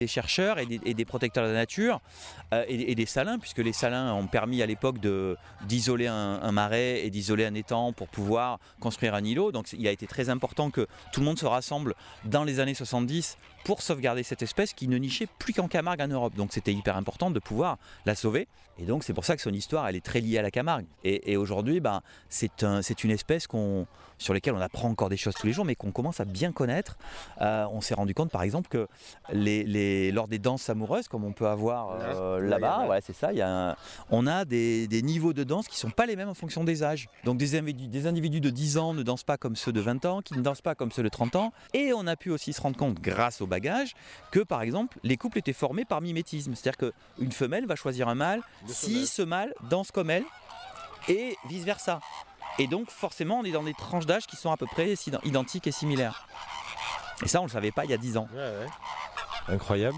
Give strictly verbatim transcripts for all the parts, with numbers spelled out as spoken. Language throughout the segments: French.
des chercheurs et des, et des protecteurs de la nature euh, et, et des salins, puisque les salins ont permis à l'époque de, d'isoler un, un marais et d'isoler un étang pour pouvoir construire un îlot. Donc il a été très important que tout le monde se rassemble dans les années soixante-dix pour sauvegarder cette espèce qui ne nichait plus qu'en Camargue en Europe. Donc c'était hyper important de pouvoir la sauver. Et donc c'est pour ça que son histoire elle est très liée à la Camargue. Et, et aujourd'hui ben, c'est, un, c'est une espèce qu'on, sur laquelle on apprend encore des choses tous les jours, mais qu'on commence à bien connaître. Euh, on s'est rendu compte par exemple que les, les, lors des danses amoureuses, comme on peut avoir euh, là-bas, ouais, c'est ça, y a un, on a des, des niveaux de danse qui ne sont pas les mêmes en fonction des âges. Donc des individus, des individus de dix ans ne dansent pas comme ceux de vingt ans, qui ne dansent pas comme ceux de trente ans. Et on a pu aussi se rendre compte, grâce au bagage, que par exemple, les couples étaient formés par mimétisme. C'est-à-dire qu'une femelle va choisir un mâle si ce mâle danse comme elle, et vice-versa. Et donc forcément, on est dans des tranches d'âge qui sont à peu près identiques et similaires. Et ça, on ne le savait pas il y a dix ans. Ouais, ouais. Incroyable.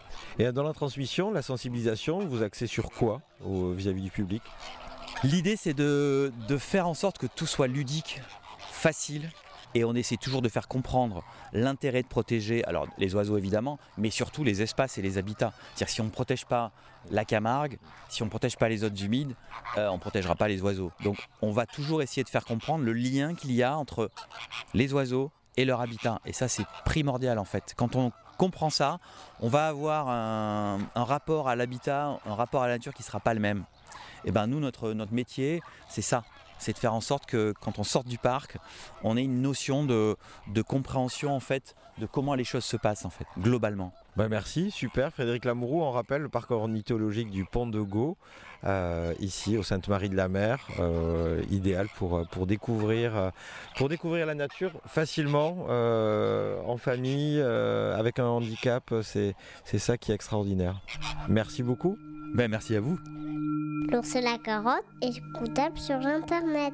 Et dans la transmission, la sensibilisation, vous axez sur quoi au, vis-à-vis du public ? L'idée, c'est de, de faire en sorte que tout soit ludique, facile, et on essaie toujours de faire comprendre l'intérêt de protéger, alors les oiseaux évidemment, mais surtout les espaces et les habitats. C'est-à-dire si on ne protège pas la Camargue, si on ne protège pas les zones humides, euh, on ne protégera pas les oiseaux. Donc on va toujours essayer de faire comprendre le lien qu'il y a entre les oiseaux et leur habitat. Et ça, c'est primordial en fait. Quand on comprend ça, on va avoir un, un rapport à l'habitat, un rapport à la nature qui ne sera pas le même. Et ben nous, notre, notre métier, c'est ça. C'est de faire en sorte que quand on sort du parc, on ait une notion de, de compréhension en fait, de comment les choses se passent en fait, globalement. Bah merci, super. Frédéric Lamourou, on rappelle le parc ornithologique du Pont de Gau, euh, ici au Sainte-Marie-de-la-Mer, euh, idéal pour, pour, découvrir, pour découvrir la nature facilement, euh, en famille, euh, avec un handicap, c'est, c'est ça qui est extraordinaire. Merci beaucoup. Ben, merci à vous. L'ours et la carotte est écoutable sur internet.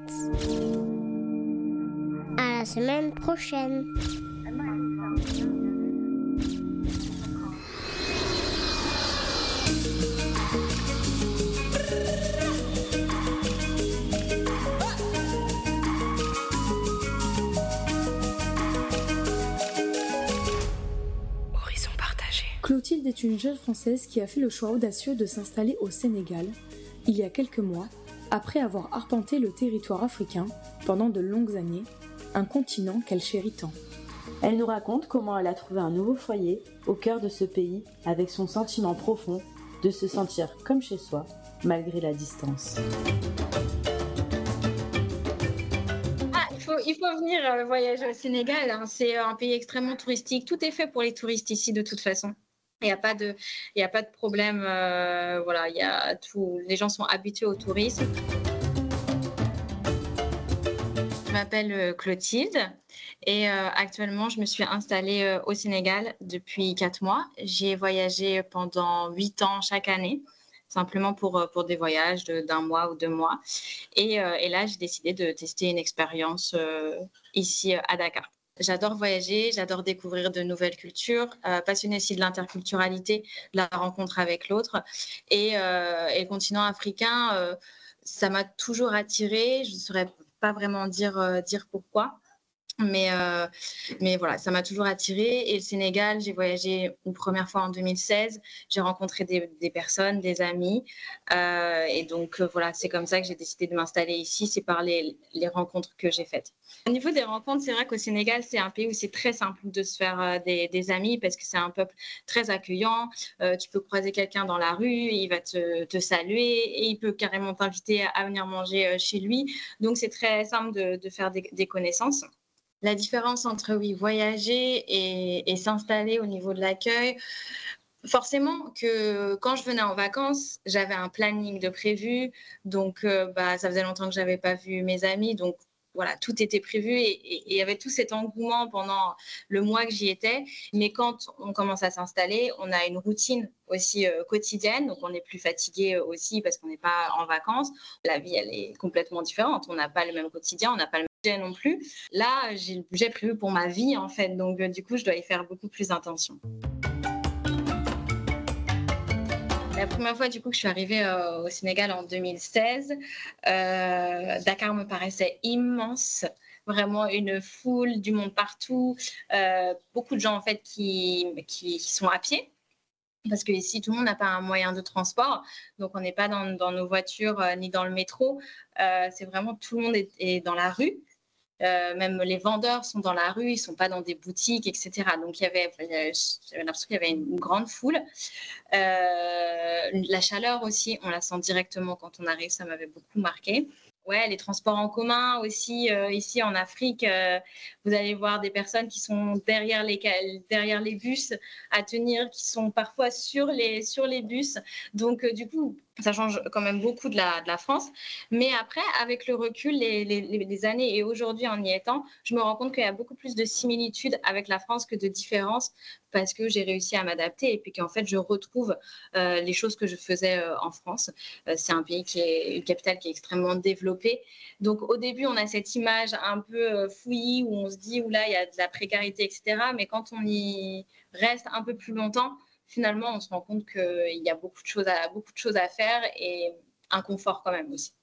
À la semaine prochaine. Horizon partagé. Clotilde est une jeune Française qui a fait le choix audacieux de s'installer au Sénégal il y a quelques mois, après avoir arpenté le territoire africain pendant de longues années, un continent qu'elle chérit tant. Elle nous raconte comment elle a trouvé un nouveau foyer au cœur de ce pays avec son sentiment profond de se sentir comme chez soi, malgré la distance. Ah, il faut, il faut venir euh, voyager au Sénégal, hein. C'est un pays extrêmement touristique, tout est fait pour les touristes ici de toute façon. Il n'y a pas de, il y a pas de problème, euh, voilà, il y a tout, les gens sont habitués au tourisme. Je m'appelle Clotilde et euh, actuellement je me suis installée euh, au Sénégal depuis quatre mois. J'ai voyagé pendant huit ans chaque année, simplement pour, pour des voyages de, d'un mois ou deux mois. Et, euh, et là, j'ai décidé de tester une expérience euh, ici à Dakar. J'adore voyager, j'adore découvrir de nouvelles cultures, euh, passionnée aussi de l'interculturalité, de la rencontre avec l'autre. Et, euh, et le continent africain, euh, ça m'a toujours attirée. Je ne saurais pas vraiment dire, euh, dire pourquoi. Mais, euh, mais voilà, ça m'a toujours attirée. Et le Sénégal, j'ai voyagé une première fois en deux mille seize. J'ai rencontré des, des personnes, des amis. Euh, et donc, euh, voilà, c'est comme ça que j'ai décidé de m'installer ici. C'est par les, les rencontres que j'ai faites. Au niveau des rencontres, c'est vrai qu'au Sénégal, c'est un pays où c'est très simple de se faire euh, des, des amis parce que c'est un peuple très accueillant. Euh, tu peux croiser quelqu'un dans la rue, il va te, te saluer et il peut carrément t'inviter à, à venir manger euh, chez lui. Donc, c'est très simple de, de faire des, des connaissances. La différence entre oui, voyager et, et s'installer au niveau de l'accueil, forcément que quand je venais en vacances, j'avais un planning de prévu. Donc, euh, bah, ça faisait longtemps que je n'avais pas vu mes amis. Donc, voilà, tout était prévu et il y avait tout cet engouement pendant le mois que j'y étais. Mais quand on commence à s'installer, on a une routine aussi euh, quotidienne. Donc, on est plus fatigué aussi parce qu'on n'est pas en vacances. La vie, elle est complètement différente. On n'a pas le même quotidien, on n'a pas le même budget non plus. Là, j'ai le budget prévu pour ma vie, en fait. Donc, euh, du coup, je dois y faire beaucoup plus attention. La première fois du coup que je suis arrivée euh, au Sénégal en deux mille seize, euh, Dakar me paraissait immense, vraiment une foule, du monde partout, euh, beaucoup de gens en fait qui, qui, qui sont à pied. Parce qu'ici, tout le monde n'a pas un moyen de transport, donc on n'est pas dans, dans nos voitures euh, ni dans le métro. Euh, c'est vraiment tout le monde est, est dans la rue. Euh, même les vendeurs sont dans la rue, ils ne sont pas dans des boutiques, et cetera. Donc il y avait, j'avais l'impression qu'il y avait une grande foule. Euh, la chaleur aussi, on la sent directement quand on arrive, ça m'avait beaucoup marqué. Ouais, les transports en commun aussi, euh, ici en Afrique, euh, vous allez voir des personnes qui sont derrière les, derrière les bus à tenir, qui sont parfois sur les, sur les bus. Donc, euh, du coup, ça change quand même beaucoup de la, de la France. Mais après, avec le recul, les, les, les années et aujourd'hui en y étant, je me rends compte qu'il y a beaucoup plus de similitudes avec la France que de différences parce que j'ai réussi à m'adapter et puis qu'en fait, je retrouve euh, les choses que je faisais euh, en France. Euh, c'est un pays qui est une capitale qui est extrêmement développée. Donc, au début, on a cette image un peu euh, fouillie où on se dit, oula, il y a de la précarité, et cetera. Mais quand on y reste un peu plus longtemps, finalement, on se rend compte qu'il y a beaucoup de choses à, beaucoup de choses à faire et un confort quand même aussi.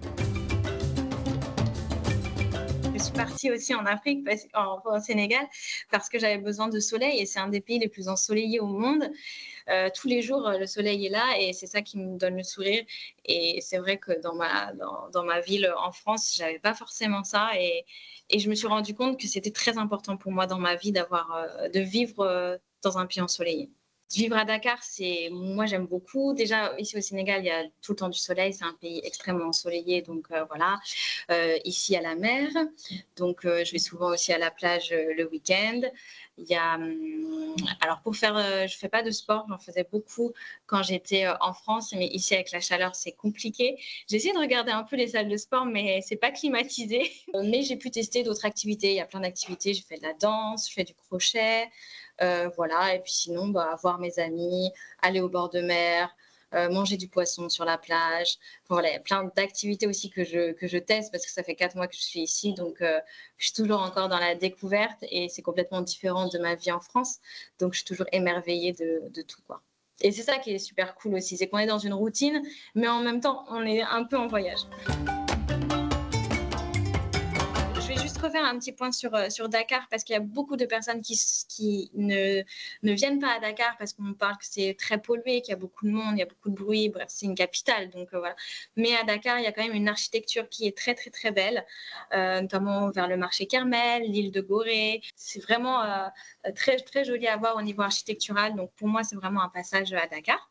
Je suis partie aussi en Afrique, au Sénégal, parce que j'avais besoin de soleil et c'est un des pays les plus ensoleillés au monde. Euh, tous les jours, le soleil est là et c'est ça qui me donne le sourire. Et c'est vrai que dans ma, dans, dans ma ville en France, je n'avais pas forcément ça. Et, et je me suis rendu compte que c'était très important pour moi dans ma vie d'avoir, de vivre dans un pays ensoleillé. Vivre à Dakar, c'est moi j'aime beaucoup. Déjà ici au Sénégal, il y a tout le temps du soleil. C'est un pays extrêmement ensoleillé, donc euh, voilà. Euh, ici à la mer, donc euh, je vais souvent aussi à la plage euh, le week-end. Il y a, hum, alors pour faire, euh, je fais pas de sport, j'en faisais beaucoup quand j'étais euh, en France, mais ici avec la chaleur c'est compliqué. J'ai essayé de regarder un peu les salles de sport, mais c'est pas climatisé. Mais j'ai pu tester d'autres activités. Il y a plein d'activités. J'ai fait de la danse, je fais du crochet. Euh, voilà, et puis sinon, bah, voir mes amis, aller au bord de mer, euh, manger du poisson sur la plage. Voilà, il y a plein d'activités aussi que je, que je teste parce que ça fait quatre mois que je suis ici, donc euh, je suis toujours encore dans la découverte et c'est complètement différent de ma vie en France. Donc je suis toujours émerveillée de, de tout, quoi. Et c'est ça qui est super cool aussi, c'est qu'on est dans une routine, mais en même temps, on est un peu en voyage. Je vais juste refaire un petit point sur, sur Dakar parce qu'il y a beaucoup de personnes qui, qui ne, ne viennent pas à Dakar parce qu'on parle que c'est très pollué, qu'il y a beaucoup de monde, il y a beaucoup de bruit, bref, c'est une capitale. Donc, euh, voilà. Mais à Dakar, il y a quand même une architecture qui est très, très, très belle, euh, notamment vers le marché Kermel, l'île de Gorée. C'est vraiment euh, très, très joli à voir au niveau architectural. Donc, pour moi, c'est vraiment un passage à Dakar.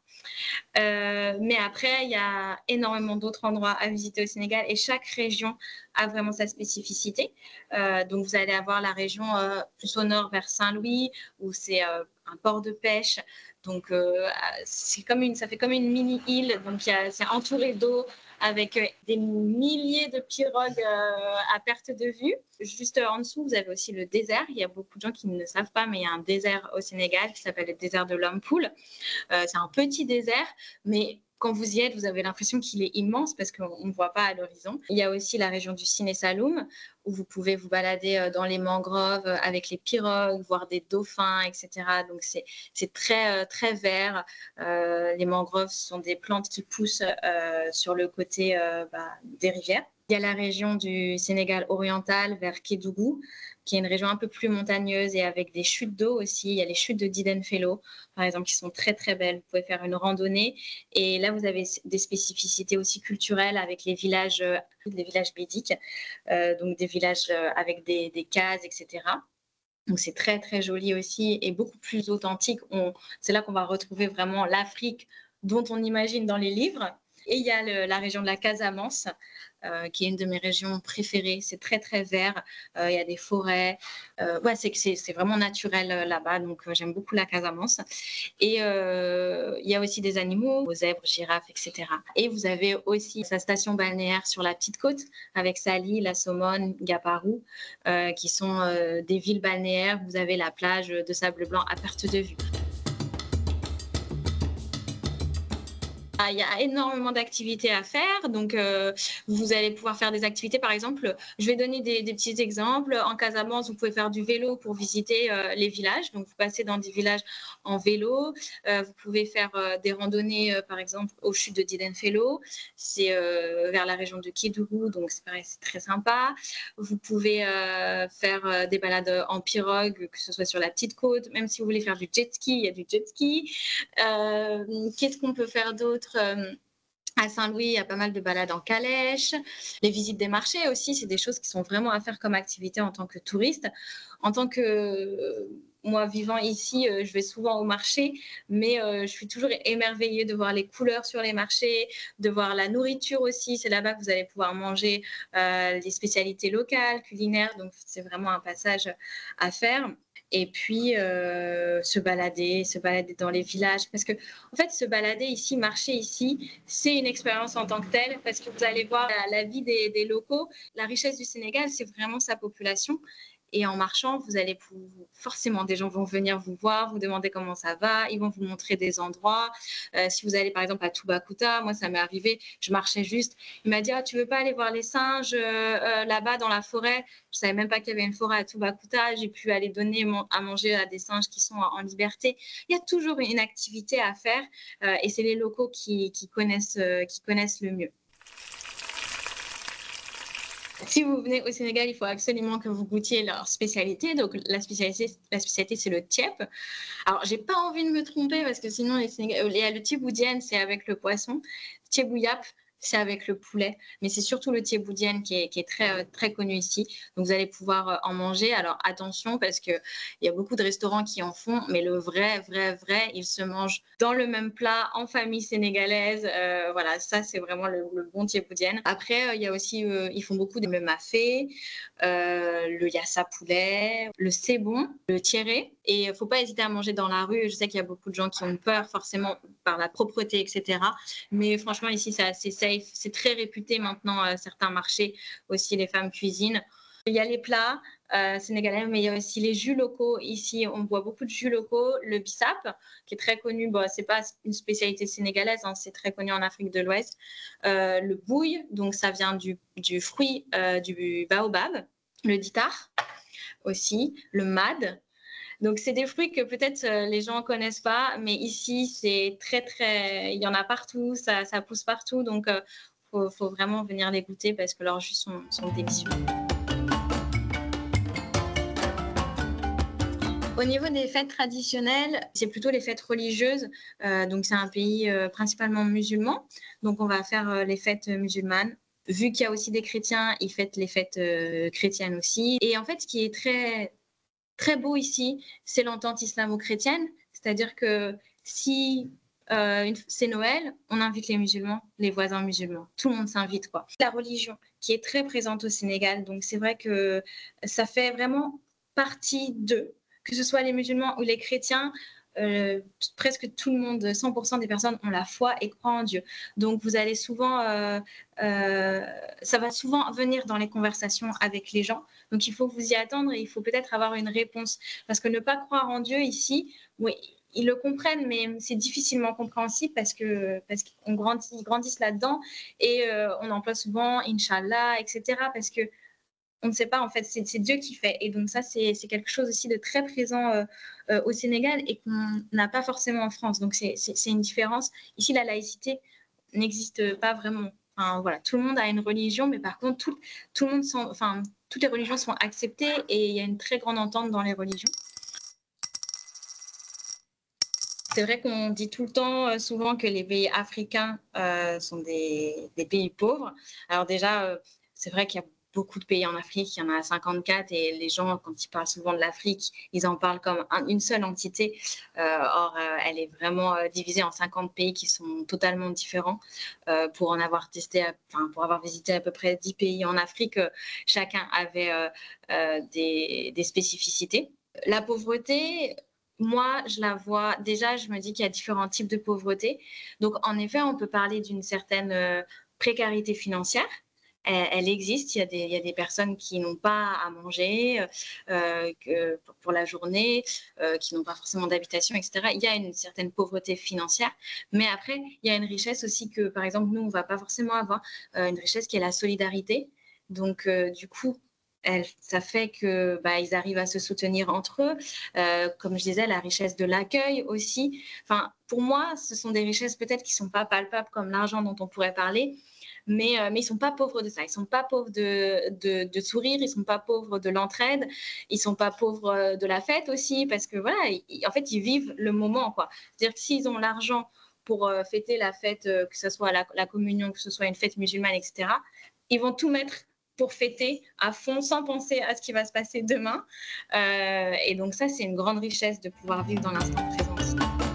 Euh, mais après, il y a énormément d'autres endroits à visiter au Sénégal et chaque région a vraiment sa spécificité. Euh, donc, vous allez avoir la région euh, plus au nord vers Saint-Louis où c'est euh, un port de pêche. Donc, euh, c'est comme une, ça fait comme une mini-île. Donc, il y a, c'est entouré d'eau avec des milliers de pirogues euh, à perte de vue. Juste en dessous, vous avez aussi le désert. Il y a beaucoup de gens qui ne le savent pas, mais il y a un désert au Sénégal qui s'appelle le désert de Lompoul. Euh, c'est un petit désert, mais quand vous y êtes, vous avez l'impression qu'il est immense parce qu'on ne voit pas à l'horizon. Il y a aussi la région du Siné Saloum où vous pouvez vous balader dans les mangroves avec les pirogues, voir des dauphins, et cetera. Donc, c'est, c'est très, très vert. Euh, les mangroves sont des plantes qui poussent euh, sur le côté euh, bah, des rivières. Il y a la région du Sénégal oriental vers Kédougou, qui est une région un peu plus montagneuse et avec des chutes d'eau aussi. Il y a les chutes de Didenfelo, par exemple, qui sont très, très belles. Vous pouvez faire une randonnée. Et là, vous avez des spécificités aussi culturelles avec les villages, les villages bédiques, euh, donc des villages avec des, des cases, et cetera. Donc, c'est très, très joli aussi et beaucoup plus authentique. On, c'est là qu'on va retrouver vraiment l'Afrique dont on imagine dans les livres. Et il y a le, la région de la Casamance, euh, qui est une de mes régions préférées. C'est très, très vert. Euh, il y a des forêts. Euh, ouais, c'est, c'est, c'est vraiment naturel euh, là-bas. Donc, euh, j'aime beaucoup la Casamance. Et euh, il y a aussi des animaux, aux zèbres, girafes, et cetera. Et vous avez aussi sa station balnéaire sur la Petite Côte, avec Sali, La Somone, Gaparou, euh, qui sont euh, des villes balnéaires. Vous avez la plage de sable blanc à perte de vue. Ah, il y a énormément d'activités à faire, donc euh, vous allez pouvoir faire des activités, par exemple, je vais donner des, des petits exemples. En Casamance, vous pouvez faire du vélo pour visiter euh, les villages, donc vous passez dans des villages en vélo. Euh, vous pouvez faire euh, des randonnées, euh, par exemple, aux chutes de Didenfelo, c'est euh, vers la région de Kédougou, donc c'est pareil, c'est très sympa. Vous pouvez euh, faire euh, des balades en pirogue, que ce soit sur la petite côte, même si vous voulez faire du jet ski, il y a du jet ski. Euh, qu'est-ce qu'on peut faire d'autre? À Saint-Louis, il y a pas mal de balades en calèche. Les visites des marchés aussi, c'est des choses qui sont vraiment à faire comme activité en tant que touriste. En tant que moi vivant ici, je vais souvent au marché, mais je suis toujours émerveillée de voir les couleurs sur les marchés, de voir la nourriture aussi. C'est là-bas que vous allez pouvoir manger euh, les spécialités locales, culinaires. Donc c'est vraiment un passage à faire. Et puis euh, se balader, se balader dans les villages. Parce que, en fait, se balader ici, marcher ici, c'est une expérience en tant que telle, parce que vous allez voir la, la vie des, des locaux. La richesse du Sénégal, c'est vraiment sa population. Et en marchant, vous allez pour... forcément, des gens vont venir vous voir, vous demander comment ça va, ils vont vous montrer des endroits. Euh, si vous allez par exemple à Toubacouta, moi ça m'est arrivé, je marchais juste, il m'a dit ah, tu veux pas aller voir les singes euh, euh, là-bas dans la forêt? Je savais même pas qu'il y avait une forêt à Toubacouta. J'ai pu aller donner mon... à manger à des singes qui sont en liberté. Il y a toujours une activité à faire euh, et c'est les locaux qui, qui connaissent, euh, qui connaissent le mieux. Si vous venez au Sénégal, il faut absolument que vous goûtiez leur spécialité. Donc, la spécialité, la spécialité c'est le tiep. Alors, j'ai pas envie de me tromper parce que sinon, les Sénégal... le tieboudienne, c'est avec le poisson. Tiebouyap, c'est avec le poulet. Mais c'est surtout le tieboudienne qui est, qui est très, très connu ici. Donc, vous allez pouvoir en manger. Alors, attention parce qu'il y a beaucoup de restaurants qui en font. Mais le vrai, vrai, vrai, il se mange dans le même plat, en famille sénégalaise. Euh, voilà, ça, c'est vraiment le, le bon tieboudienne. Après, il y a aussi, euh, ils font beaucoup de mafé, euh, le yassa poulet, le sebon, le tiéré. Et il ne faut pas hésiter à manger dans la rue. Je sais qu'il y a beaucoup de gens qui ont peur, forcément, par la propreté, et cetera. Mais franchement, ici, c'est assez safe. C'est très réputé maintenant, euh, certains marchés aussi, les femmes cuisinent. Il y a les plats euh, sénégalais, mais il y a aussi les jus locaux. Ici, on boit beaucoup de jus locaux. Le bissap, qui est très connu, bon, ce n'est pas une spécialité sénégalaise, hein, c'est très connu en Afrique de l'Ouest. Euh, le bouille, donc ça vient du, du fruit euh, du baobab. Le ditar aussi. Le mad. Donc, c'est des fruits que peut-être euh, les gens ne connaissent pas, mais ici, c'est très, très... Il y en a partout, ça, ça pousse partout. Donc, il euh, faut, faut vraiment venir les goûter parce que leurs jus sont, sont délicieux. Au niveau des fêtes traditionnelles, c'est plutôt les fêtes religieuses. Euh, donc, c'est un pays euh, principalement musulman. Donc, on va faire euh, les fêtes musulmanes. Vu qu'il y a aussi des chrétiens, ils fêtent les fêtes euh, chrétiennes aussi. Et en fait, ce qui est très... très beau ici, c'est l'entente islamo-chrétienne, c'est-à-dire que si euh, c'est Noël, on invite les musulmans, les voisins musulmans, tout le monde s'invite, quoi. La religion qui est très présente au Sénégal, donc c'est vrai que ça fait vraiment partie d'eux, que ce soit les musulmans ou les chrétiens. Euh, presque tout le monde, cent pour cent des personnes ont la foi et croient en Dieu. Donc vous allez souvent, euh, euh, ça va souvent venir dans les conversations avec les gens. Donc il faut vous y attendre et il faut peut-être avoir une réponse. Parce que ne pas croire en Dieu ici, oui, ils le comprennent, mais c'est difficilement compréhensible parce que parce qu'on grandit, ils grandissent là-dedans et euh, on emploie souvent Inch'Allah, et cetera. Parce que on ne sait pas, en fait, c'est, c'est Dieu qui fait. Et donc ça, c'est, c'est quelque chose aussi de très présent euh, euh, au Sénégal et qu'on n'a pas forcément en France. Donc c'est, c'est, c'est une différence. Ici, la laïcité n'existe pas vraiment. Enfin, voilà, tout le monde a une religion, mais par contre, tout, tout le monde sont, enfin, toutes les religions sont acceptées et il y a une très grande entente dans les religions. C'est vrai qu'on dit tout le temps, euh, souvent, que les pays africains euh, sont des, des pays pauvres. Alors déjà, euh, c'est vrai qu'il y a beaucoup de pays en Afrique, il y en a cinquante-quatre et les gens, quand ils parlent souvent de l'Afrique, ils en parlent comme un, une seule entité. Euh, or, euh, elle est vraiment euh, divisée en cinquante pays qui sont totalement différents. Euh, pour en avoir testé, enfin, pour avoir visité à peu près dix pays en Afrique, euh, chacun avait euh, euh, des, des spécificités. La pauvreté, moi, je la vois, déjà, je me dis qu'il y a différents types de pauvreté. Donc, en effet, on peut parler d'une certaine euh, précarité financière. elle, elle existe. Il y a des, il y a des personnes qui n'ont pas à manger euh, que, pour, pour la journée, euh, qui n'ont pas forcément d'habitation, et cetera. Il y a une certaine pauvreté financière, mais après, il y a une richesse aussi que, par exemple, nous, on ne va pas forcément avoir, euh, une richesse qui est la solidarité. Donc, euh, du coup, elle, ça fait que bah, ils arrivent à se soutenir entre eux. Euh, comme je disais, la richesse de l'accueil aussi. Enfin, pour moi, ce sont des richesses peut-être qui ne sont pas palpables comme l'argent dont on pourrait parler, mais, euh, mais ils ne sont pas pauvres de ça. Ils ne sont pas pauvres de, de, de sourire, ils ne sont pas pauvres de l'entraide, ils ne sont pas pauvres de la fête aussi, parce que voilà, ils, en fait, ils vivent le moment, quoi. C'est-à-dire que s'ils ont l'argent pour euh, fêter la fête, euh, que ce soit la, la communion, que ce soit une fête musulmane, et cetera, ils vont tout mettre pour fêter à fond sans penser à ce qui va se passer demain. Euh, et donc ça, c'est une grande richesse de pouvoir vivre dans l'instant présent aussi.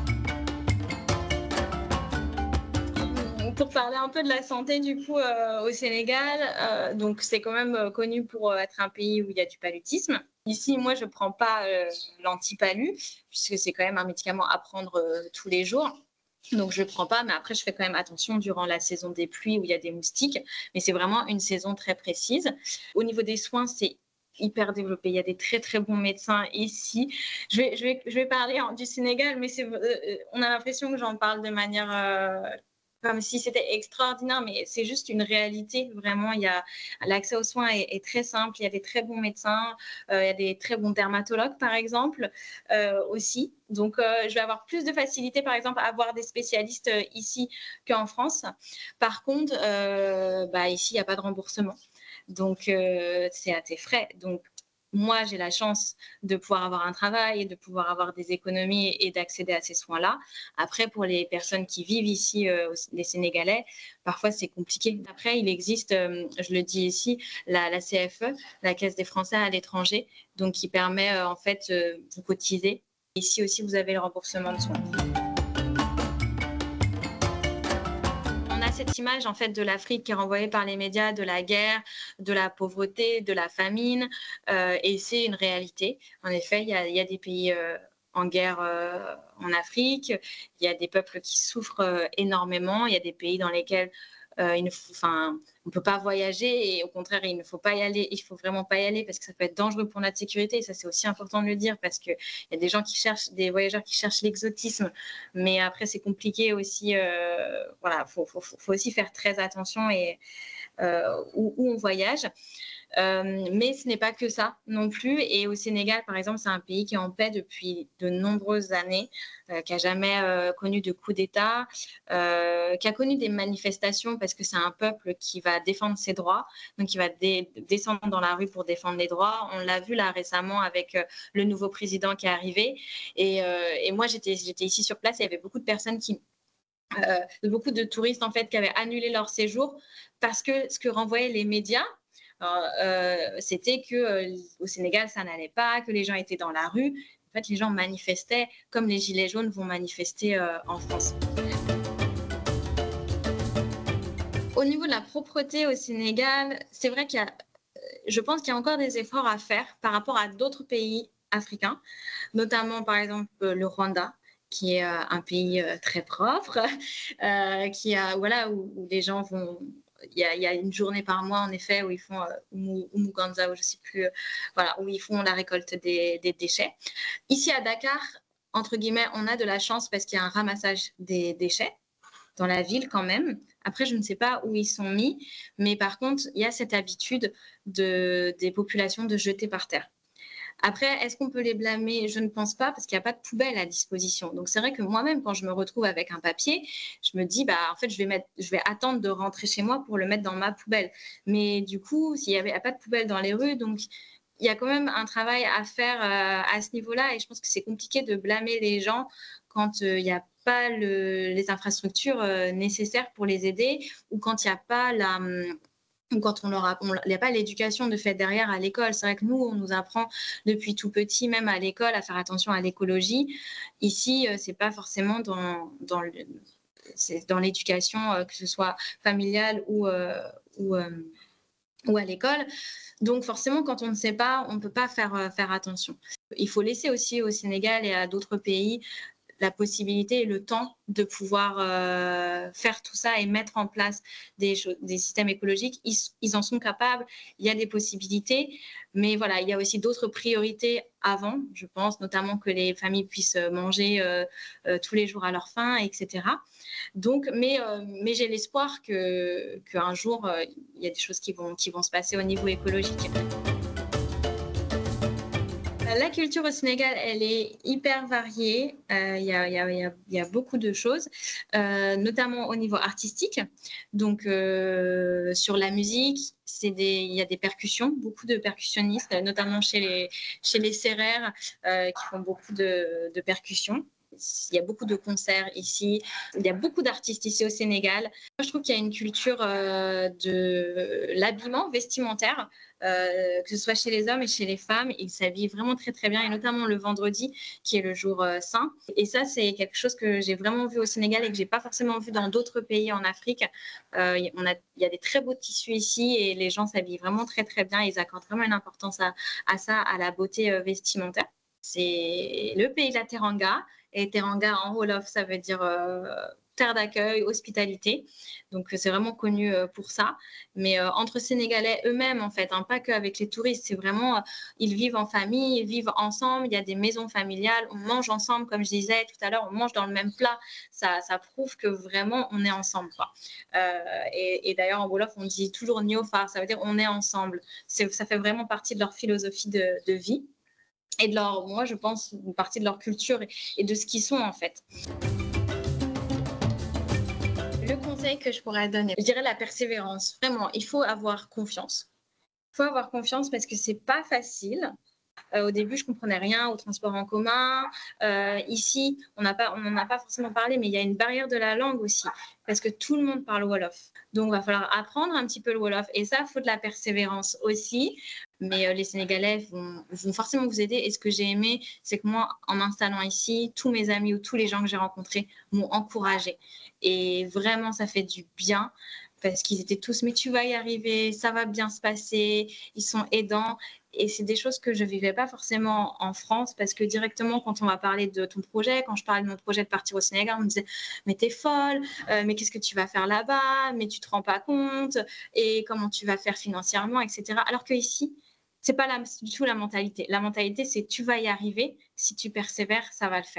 Pour parler un peu de la santé du coup euh, au Sénégal, euh, donc c'est quand même euh, connu pour euh, être un pays où il y a du paludisme. Ici, moi, je ne prends pas euh, l'antipalu puisque c'est quand même un médicament à prendre euh, tous les jours. Donc, je ne prends pas, mais après, je fais quand même attention durant la saison des pluies où il y a des moustiques. Mais c'est vraiment une saison très précise. Au niveau des soins, c'est hyper développé. Il y a des très, très bons médecins ici. Je vais, je vais, je vais parler du Sénégal, mais c'est, euh, on a l'impression que j'en parle de manière... Euh, comme si c'était extraordinaire, mais c'est juste une réalité. Vraiment, il y a, l'accès aux soins est, est très simple. Il y a des très bons médecins, euh, il y a des très bons dermatologues, par exemple, euh, aussi. Donc, euh, je vais avoir plus de facilité, par exemple, à avoir des spécialistes euh, ici qu'en France. Par contre, euh, bah, ici, il n'y a pas de remboursement. Donc, euh, c'est à tes frais. Donc, moi, j'ai la chance de pouvoir avoir un travail, de pouvoir avoir des économies et d'accéder à ces soins-là. Après, pour les personnes qui vivent ici, euh, les Sénégalais, parfois c'est compliqué. Après, il existe, euh, je le dis ici, la, la C F E, la Caisse des Français à l'étranger, donc qui permet euh, en fait euh, de cotiser. Ici aussi, vous avez le remboursement de soins. Cette image en fait de l'Afrique qui est renvoyée par les médias de la guerre, de la pauvreté, de la famine, euh, et c'est une réalité. En effet, il y a, il y a des pays euh, en guerre euh, en Afrique, il y a des peuples qui souffrent euh, énormément, il y a des pays dans lesquels euh, il ne faut, enfin, on ne peut pas voyager et au contraire, il ne faut pas y aller, il faut vraiment pas y aller parce que ça peut être dangereux pour notre sécurité et ça c'est aussi important de le dire parce qu'il y a des gens qui cherchent, des voyageurs qui cherchent l'exotisme, mais après c'est compliqué aussi, euh, voilà, faut, faut, faut aussi faire très attention et euh, où, où on voyage. Euh, mais ce n'est pas que ça non plus. Et au Sénégal, par exemple, c'est un pays qui est en paix depuis de nombreuses années, euh, qui n'a jamais euh, connu de coup d'État, euh, qui a connu des manifestations parce que c'est un peuple qui va défendre ses droits, donc qui va dé- descendre dans la rue pour défendre les droits. On l'a vu là récemment avec euh, le nouveau président qui est arrivé. Et, euh, et moi, j'étais, j'étais ici sur place et il y avait beaucoup de personnes qui... Euh, beaucoup de touristes en fait qui avaient annulé leur séjour parce que ce que renvoyaient les médias, alors, euh, c'était que euh, au Sénégal ça n'allait pas, que les gens étaient dans la rue. En fait, les gens manifestaient comme les gilets jaunes vont manifester euh, en France. Au niveau de la propreté au Sénégal, c'est vrai qu'il y a, je pense qu'il y a encore des efforts à faire par rapport à d'autres pays africains, notamment par exemple le Rwanda, qui est euh, un pays euh, très propre, euh, qui a, voilà, où, où les gens vont... Il y, a, il y a une journée par mois, en effet, où ils font euh, Umuganza, ou je ne sais plus, euh, voilà, où ils font la récolte des, des déchets. Ici, à Dakar, entre guillemets, on a de la chance parce qu'il y a un ramassage des déchets dans la ville quand même. Après, je ne sais pas où ils sont mis, mais par contre, il y a cette habitude de, des populations de jeter par terre. Après, est-ce qu'on peut les blâmer? Je ne pense pas parce qu'il n'y a pas de poubelle à disposition. Donc, c'est vrai que moi-même, quand je me retrouve avec un papier, je me dis, bah, en fait, je vais, mettre, je vais attendre de rentrer chez moi pour le mettre dans ma poubelle. Mais du coup, s'il n'y avait pas de poubelle dans les rues, donc il y a quand même un travail à faire euh, à ce niveau-là. Et je pense que c'est compliqué de blâmer les gens quand il euh, n'y a pas le, les infrastructures euh, nécessaires pour les aider ou quand il n'y a pas la... Hum, quand on leur a, on, il n'y a pas l'éducation de fait derrière à l'école. C'est vrai que nous, on nous apprend depuis tout petit, même à l'école, à faire attention à l'écologie. Ici, euh, c'est pas forcément dans, dans, le, c'est dans l'éducation, euh, que ce soit familiale ou, euh, ou, euh, ou à l'école. Donc forcément, quand on ne sait pas, on ne peut pas faire, euh, faire attention. Il faut laisser aussi au Sénégal et à d'autres pays la possibilité et le temps de pouvoir euh, faire tout ça et mettre en place des, choses, des systèmes écologiques. Ils, ils en sont capables, il y a des possibilités, mais voilà, il y a aussi d'autres priorités avant, je pense, notamment que les familles puissent manger euh, euh, tous les jours à leur faim, et cetera. Donc, mais, euh, mais j'ai l'espoir que, qu'un jour, euh, il y a des choses qui vont, qui vont se passer au niveau écologique. La culture au Sénégal, elle est hyper variée. Euh, il y a, y a, y a, y a beaucoup de choses, euh, notamment au niveau artistique. Donc, euh, sur la musique, c'est des, il y a des percussions, beaucoup de percussionnistes, notamment chez les, chez les Sérères, euh, qui font beaucoup de, de percussions. Il y a beaucoup de concerts ici, il y a beaucoup d'artistes ici au Sénégal. Moi, je trouve qu'il y a une culture euh, de l'habillement vestimentaire, euh, que ce soit chez les hommes et chez les femmes. Ils s'habillent vraiment très très bien, et notamment le vendredi, qui est le jour euh, saint. Et ça, c'est quelque chose que j'ai vraiment vu au Sénégal et que je n'ai pas forcément vu dans d'autres pays en Afrique. Euh, on a, il y a des très beaux tissus ici et les gens s'habillent vraiment très très bien. Ils accordent vraiment une importance à, à ça, à la beauté euh, vestimentaire. C'est le pays de la Teranga. Et Teranga en Wolof, ça veut dire euh, terre d'accueil, hospitalité. Donc, c'est vraiment connu euh, pour ça. Mais euh, entre Sénégalais eux-mêmes, en fait, hein, pas qu'avec les touristes, c'est vraiment, euh, ils vivent en famille, ils vivent ensemble, il y a des maisons familiales, on mange ensemble, comme je disais tout à l'heure, on mange dans le même plat. Ça, ça prouve que vraiment, on est ensemble, quoi. Euh, et, et d'ailleurs, en Wolof, on dit toujours « Niofa », ça veut dire « on est ensemble ». Ça fait vraiment partie de leur philosophie de, de vie. Et de leur, moi, je pense, une partie de leur culture et de ce qu'ils sont, en fait. Le conseil que je pourrais donner, je dirais la persévérance. Vraiment, il faut avoir confiance. Il faut avoir confiance parce que c'est pas facile. Euh, au début, je comprenais rien au transport en commun. Euh, ici, on n'en a pas forcément parlé, mais il y a une barrière de la langue aussi, parce que tout le monde parle Wolof. Donc, il va falloir apprendre un petit peu le Wolof. Et ça, il faut de la persévérance aussi. Mais euh, les Sénégalais vont, vont forcément vous aider. Et ce que j'ai aimé, c'est que moi, en m'installant ici, tous mes amis ou tous les gens que j'ai rencontrés m'ont encouragée. Et vraiment, ça fait du bien. Parce qu'ils étaient tous, mais tu vas y arriver, ça va bien se passer, ils sont aidants. Et c'est des choses que je ne vivais pas forcément en France, parce que directement, quand on m'a parlé de ton projet, quand je parlais de mon projet de partir au Sénégal, on me disait « mais t'es folle, euh, mais qu'est-ce que tu vas faire là-bas, mais tu ne te rends pas compte, et comment tu vas faire financièrement, et cetera » Alors qu'ici, ce n'est pas la, du tout la mentalité. La mentalité, c'est « tu vas y arriver, si tu persévères, ça va le faire ».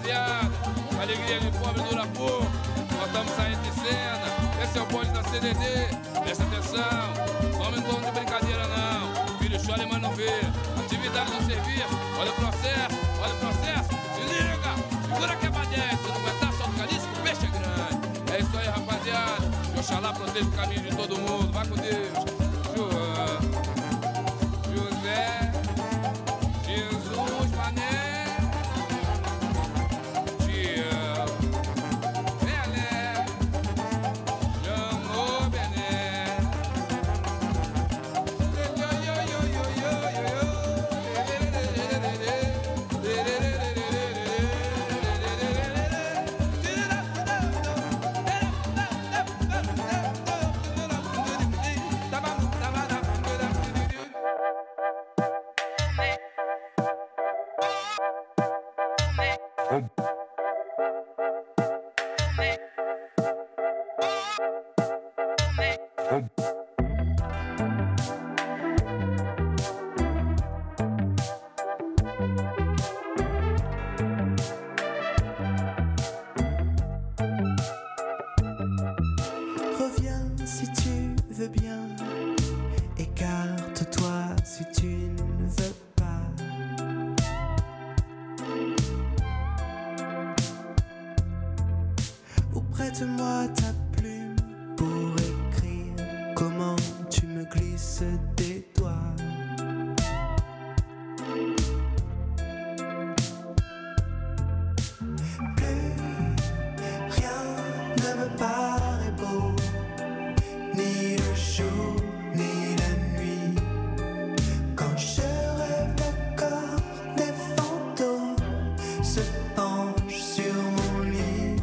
rapaziada. Alegria de pobre dura pouco. Nós estamos saindo de cena. Esse é o bonde da C D D. Presta atenção. Some não de brincadeira não. Filho chora mas não vê. Atividade no serviço. Olha o processo. Olha o processo. Se liga. Segura que é badete. Se não aguentar, solta o caniço que o peixe é grande. É isso aí, rapaziada. Que Oxalá proteja o caminho de todo mundo. Vai com Deus. João, José, Jesus, Mané, Tião, Belé, Jamô, Bené. Reviens si tu veux bien, écarte-toi si tu ne veux pas. Ou prête-moi ta plume pour écrire comment tu me glisses des doigts. Plus rien ne me paraît beau, ni le jour, ni la nuit. Quand je rêve, le corps des fantômes se penche sur mon lit.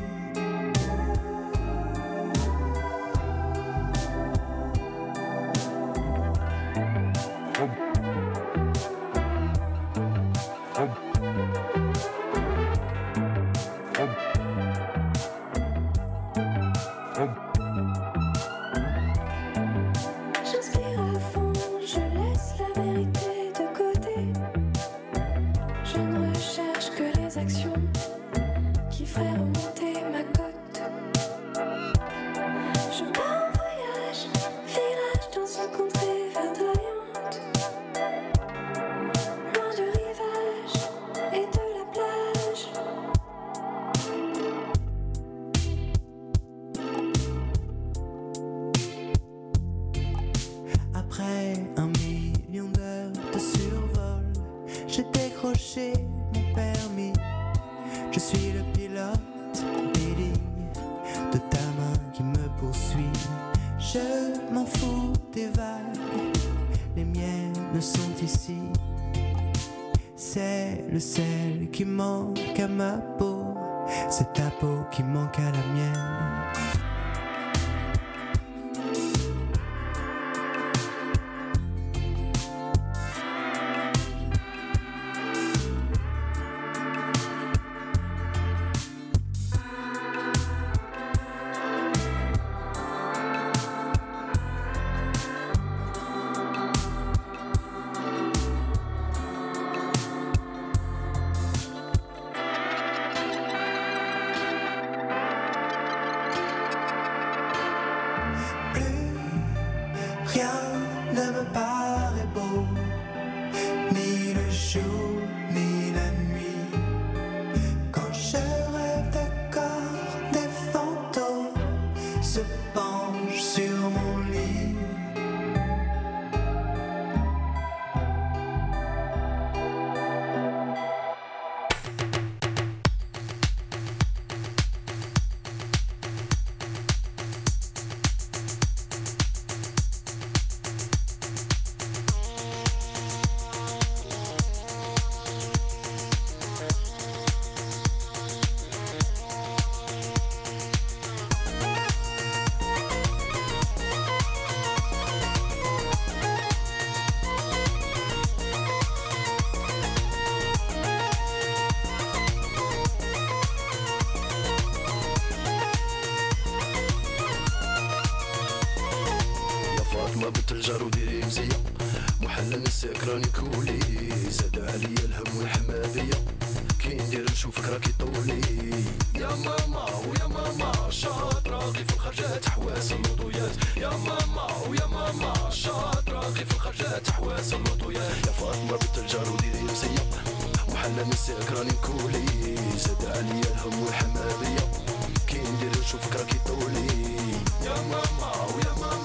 J'inspire à fond, je laisse la vérité de côté. Je ne recherche que les actions qui feraient remonter ma cote. Je pars en voyage, virage dans une contrée verdoyante, loin du rivage et de la plage. Après un million d'heures de survol, j'ai décroché mon permis. Je suis le pilote des lignes de ta main qui me poursuit. Je m'en fous des vagues, les miennes sont ici. C'est le sel qui manque à ma peau, c'est ta peau qui manque à la mienne. Rien ne me paraît beau, ni le jour, ni la nuit. Quand je rêve de corps, des fantômes se penchent sur mon lit. ما بتلجر وديري مزية محلى نساك راني كولي زاد عليا الهم والحمادية كي ندير نشوفك راكي طولي يا ماما ويا ماما شاطرة غي في الخرجات حواس اللوطويات يا ماما ويا ماما شاطرة غي في الخرجات حواس اللوطويات يا فاطمة بنت الجار وديري مزية وحنا نساك راني نكولي زاد عليا الهم والحمامية كي ندير نشوفك راكي طولي يا ماما ويا ماما